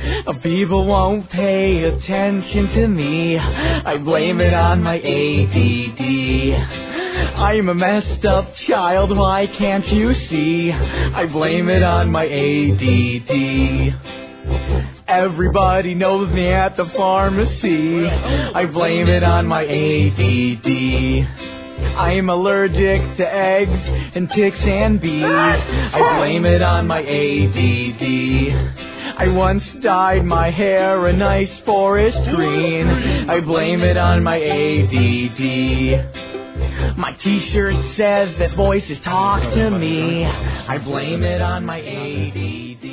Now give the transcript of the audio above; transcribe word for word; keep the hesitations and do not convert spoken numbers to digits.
People won't pay attention to me. I blame it on my A D D. I'm a messed up child, why can't you see? I blame it on my A D D. Everybody knows me at the pharmacy. I blame it on my A D D. I'm allergic to eggs and ticks and bees. I blame it on my A D D. I once dyed my hair a nice forest green. I blame it on my A D D. My t-shirt says that voices talk to me. I blame it on my A D D.